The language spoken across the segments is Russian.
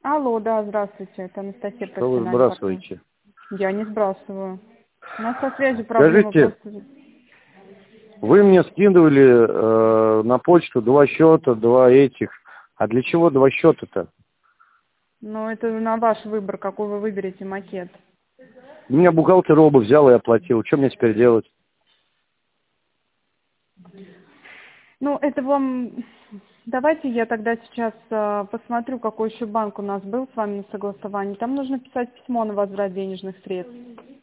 Алло, да, здравствуйте, это Анастасия, Что вы профессиональный партнер. сбрасываете? Я не сбрасываю. У нас со связью проблема Скажите, просто. вы мне скидывали на почту 2 счета, 2 этих. А для чего 2 счета-то? Ну, это на ваш выбор, какой вы выберете макет. У меня бухгалтер оба взял и оплатил. Что мне теперь делать? Ну, это вам... Давайте я тогда сейчас посмотрю, какой еще банк у нас был с вами на согласовании. Там нужно писать письмо на возврат денежных средств.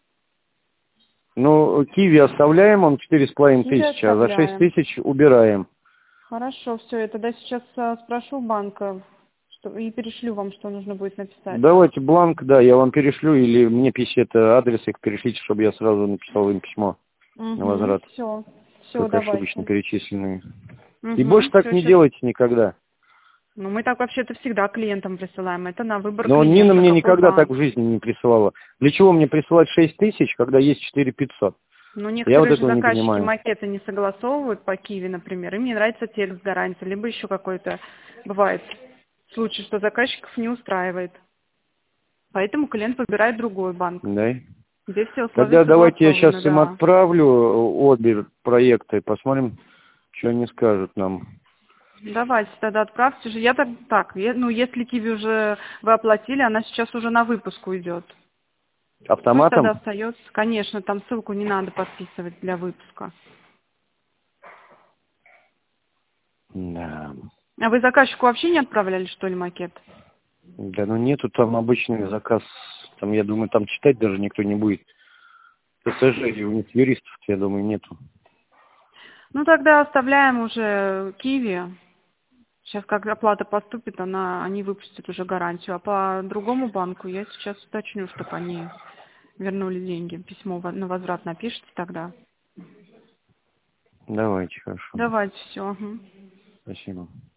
Ну, Киви оставляем, он 4,5 Киви тысячи, а за 6 оставляем. тысяч убираем. Хорошо, все, я тогда сейчас спрошу банка и перешлю вам, что нужно будет написать. Давайте бланк, да, я вам перешлю, или мне пишите адрес их перешлите, чтобы я сразу написал им письмо на Угу, возврат, все, как ошибочно давайте. перечисленные. И больше Угу, так все, не сейчас. делайте никогда. Ну, мы так вообще-то всегда клиентам присылаем. Это на выбор Но Нина клиента, мне какой никогда так банк. в жизни не присылала. Для чего мне присылать 6 тысяч, когда есть 4 500? Но Я вот некоторые же этого не заказчики понимаю. макеты не согласовывают по Киви, например. Им не нравится текст гарантии, либо еще какой-то бывает случай, что заказчиков не устраивает. Поэтому клиент выбирает другой банк, Да? где все условия Тогда давайте я сейчас согласованы, им да. отправлю обе проекты и посмотрим, что они скажут нам. Давайте тогда отправьте же. Ну, если Киви уже вы оплатили, она сейчас уже на выпуск уйдет. Пусть тогда Автоматом? остается. Конечно, там ссылку не надо подписывать для выпуска. Да. А вы заказчику вообще не отправляли, что ли, макет? Да ну нету там обычный заказ. Там, я думаю, там читать даже никто не будет. ТСЖ, и у них юристов, я думаю, нету. Ну, тогда оставляем уже Киви. Сейчас, как оплата поступит, они выпустят уже гарантию. А по другому банку я сейчас уточню, чтобы они вернули деньги. Письмо на возврат напишите тогда. Давайте, хорошо. Давайте, все. Спасибо.